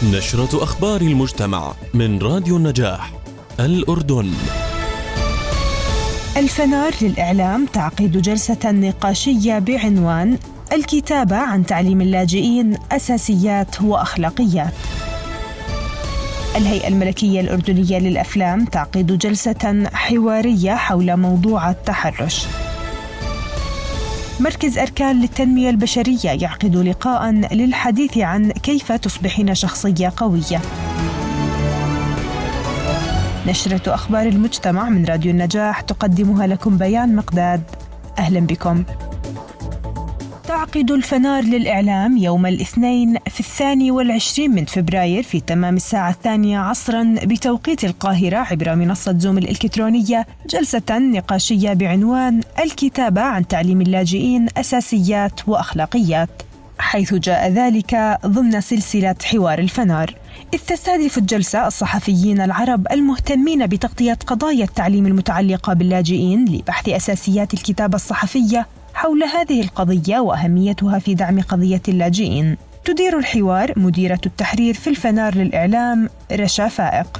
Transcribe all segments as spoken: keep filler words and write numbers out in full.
نشرة أخبار المجتمع من راديو النجاح الأردن. الفنار للإعلام تعقيد جلسة نقاشية بعنوان الكتابة عن تعليم اللاجئين أساسيات وأخلاقيات. الهيئة الملكية الأردنية للأفلام تعقيد جلسة حوارية حول موضوع التحرش. مركز أركان للتنمية البشرية يعقد لقاء للحديث عن كيف تصبحين شخصية قوية. نشرة أخبار المجتمع من راديو النجاح تقدمها لكم بيان مقداد. أهلا بكم. تعقد الفنار للإعلام يوم الاثنين في الثاني والعشرين من فبراير في تمام الساعة الثانية عصراً بتوقيت القاهرة عبر منصة زوم الإلكترونية جلسة نقاشية بعنوان الكتابة عن تعليم اللاجئين أساسيات وأخلاقيات، حيث جاء ذلك ضمن سلسلة حوار الفنار، إذ تستهدف الجلسة الصحفيين العرب المهتمين بتغطية قضايا التعليم المتعلقة باللاجئين لبحث أساسيات الكتابة الصحفية حول هذه القضية وأهميتها في دعم قضية اللاجئين. تدير الحوار مديرة التحرير في الفنار للإعلام رشا فائق.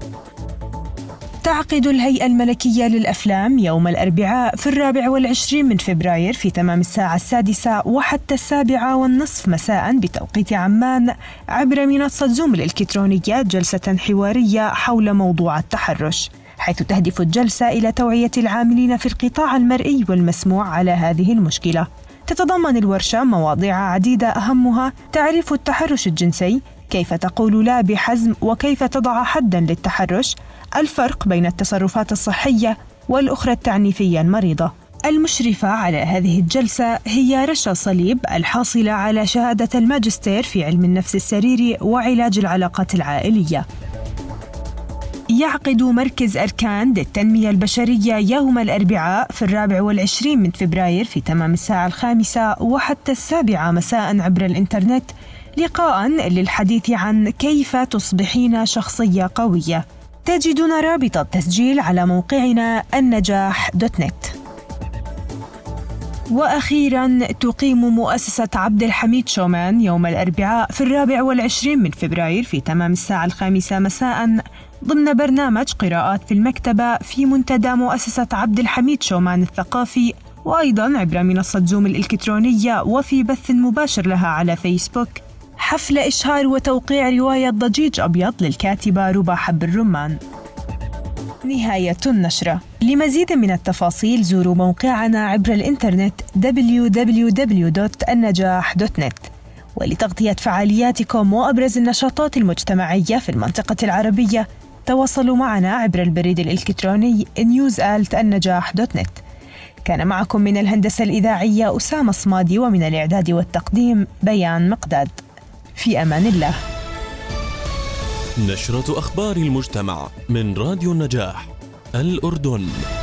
تعقد الهيئة الملكية للأفلام يوم الأربعاء في الرابع والعشرين من فبراير في تمام الساعة السادسة وحتى السابعة والنصف مساء بتوقيت عمان عبر منصة زوم الإلكترونية جلسة حوارية حول موضوع التحرش، حيث تهدف الجلسة إلى توعية العاملين في القطاع المرئي والمسموع على هذه المشكلة. تتضمن الورشة مواضيع عديدة أهمها تعريف التحرش الجنسي، كيف تقول لا بحزم وكيف تضع حداً للتحرش، الفرق بين التصرفات الصحية والأخرى التعنيفية المريضة. المشرفة على هذه الجلسة هي رشا صليب الحاصلة على شهادة الماجستير في علم النفس السريري وعلاج العلاقات العائلية. يعقد مركز أركان للتنمية البشرية يوم الأربعاء في الرابع والعشرين من فبراير في تمام الساعة الخامسة وحتى السابعة مساء عبر الإنترنت لقاء للحديث عن كيف تصبحين شخصية قوية. تجدون رابط التسجيل على موقعنا النجاح دوت نت. وأخيراً تقيم مؤسسة عبد الحميد شومان يوم الأربعاء في الرابع والعشرين من فبراير في تمام الساعة الخامسة مساء ضمن برنامج قراءات في المكتبة في منتدى مؤسسة عبد الحميد شومان الثقافي، وأيضاً عبر منصة زوم الإلكترونية وفي بث مباشر لها على فيسبوك، حفل إشهار وتوقيع رواية ضجيج أبيض للكاتبة ربى حب الرمان. نهاية النشرة. لمزيد من التفاصيل زوروا موقعنا عبر الإنترنت دبليو دبليو دبليو دوت النجاح دوت نت. ولتغطية فعالياتكم وأبرز النشاطات المجتمعية في المنطقة العربية تواصلوا معنا عبر البريد الإلكتروني نيوز آت النجاح دوت نت. كان معكم من الهندسة الإذاعية أسامة صمادي ومن الإعداد والتقديم بيان مقداد. في أمان الله. نشرة أخبار المجتمع من راديو النجاح الأردن.